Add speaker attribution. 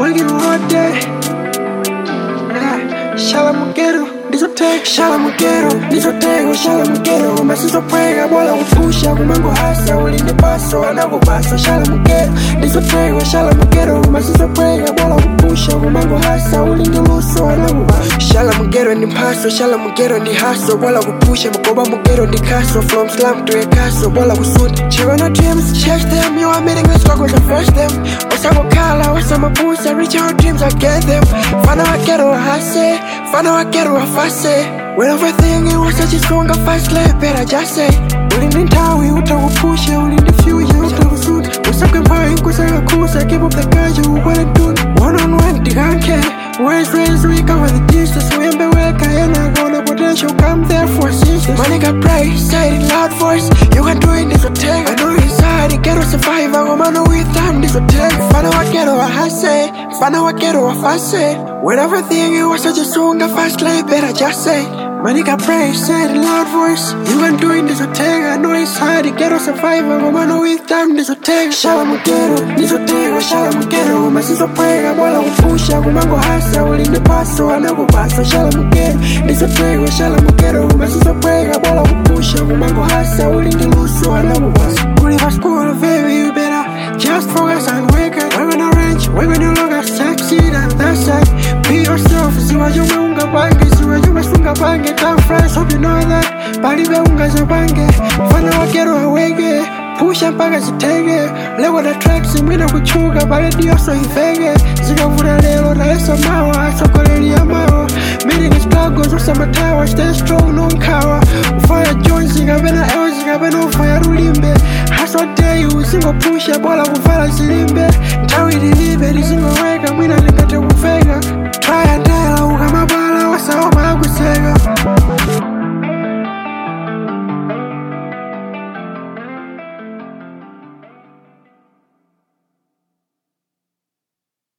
Speaker 1: working all day. Shala mugero, ndizoteka. Shala mugero, ndizoteka. Shala mugero, masizopweka bola kupusha kumango hasa ulinde paso anakupasa. Shala mugero, ndizoteka. Shala mugero, masizopweka bola kupusha kumango hasa ulinde luso anakupasa. Shala mugero ndi mpaso, shala mugero ndi haso bola kupusha makoba mugero ndi kaso. From slum to a castle bola kusuta. Children of dreams, chase them. You are meeting the struggles and first them. Osakokhala, osamapusa, reach our dreams, I get them. Fana wakero hase, fana wakero afase. When everything it was such a strong fast life, better just say. Ulinde ntawi utakupusha, ulinde future utakusuta. Usakwempayi kusakakusa, keep up the guys you wanna do. One on one, diganke. Words raised, we cover the distance. Remember where Kayana gonna potential come there for assistance. My nigga pray, say it in loud voice. You can do it, this will take. I know inside, it get to survive. I'm gonna with time, this will take. Fana wakero ahase, fana wakero afase. When everything it was such a song, a fast life, better just say. My nigga pray, say it in loud voice. You can do it, this will take. I know inside, it get to survive. I'm gonna with time, this will take. Shala mugero, this will take. Shala mugero, masizo pray. I'm gonna pusha, kumango hasa, ulinde paso, anakupasa. Shala mugero, this will take. Shala mugero, masizo pray. I'm gonna pusha, kumango hasa, ulinde luso, anakupasa. Uli for school, baby, you better just focus and wake up. We're gonna range, we're gonna look at succeed and that's it. Be yourself, see what you unga bange, see what you masunga bange. Time friends, hope you know that. Balibe unga za bange, fana wakero awege. Pusha mpaka zitege, lewa na tracks mwina kuchuga. Baledi yoso ifege, zikavuna lelo na esa mawa. Sokoleli ya mawa, meeting struggles, usama tawa. Stay strong, no nkawa. Ufaya joints, zikavena ewa, zikavena ufaya rulimbe. Hustle day, usingo pusha, bola kufala zilimbe. Ntawi dilibe, lizingo weka, mwina lingate kufega. Try and tell,